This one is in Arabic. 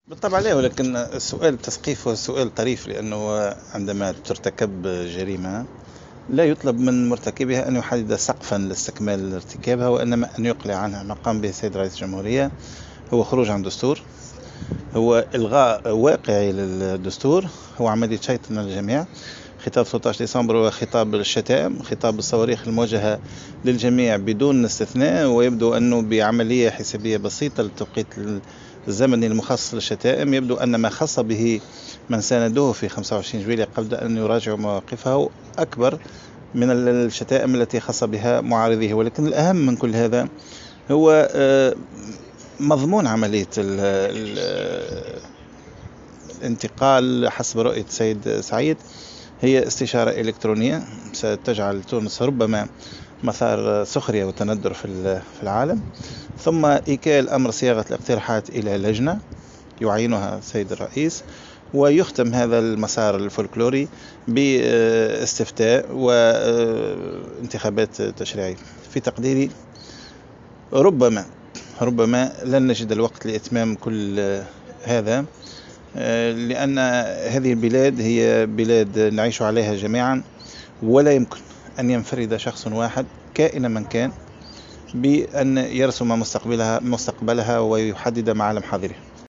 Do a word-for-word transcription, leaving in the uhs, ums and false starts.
بالطبع لا، ولكن السؤال التثقيف هو سؤال طريف، لأنه عندما ترتكب جريمة لا يطلب من مرتكبها أن يحدد سقفا لاستكمال ارتكابها، وإنما أن يقلع عنها. ما قام به السيد رئيس الجمهورية هو خروج عن دستور، هو إلغاء واقعي للدستور، هو عملية شيطنة للجميع. خطاب ثلاثة عشر ديسمبر وخطاب الشتائم، خطاب الصواريخ الموجهة للجميع بدون استثناء، ويبدو أنه بعملية حسابية بسيطة للتوقيت الزمني المخصص للشتائم يبدو أن ما خص به من ساندوه في خمسة وعشرين جويلية قبل أن يراجعوا مواقفه أكبر من الشتائم التي خص بها معارضيه. ولكن الأهم من كل هذا هو مضمون عملية الانتقال حسب رؤية السيد سعيد. هي استشارة إلكترونية ستجعل تونس ربما مثار سخرية وتندر في العالم، ثم إيكال أمر صياغة الاقتراحات إلى لجنة يعينها السيد الرئيس، ويختم هذا المسار الفولكلوري باستفتاء وانتخابات تشريعية. في تقديري ربما ربما لن نجد الوقت لإتمام كل هذا، لأن هذه البلاد هي بلاد نعيش عليها جميعا، ولا يمكن أن ينفرد شخص واحد كائنا من كان بأن يرسم مستقبلها مستقبلها ويحدد معالم حاضرها.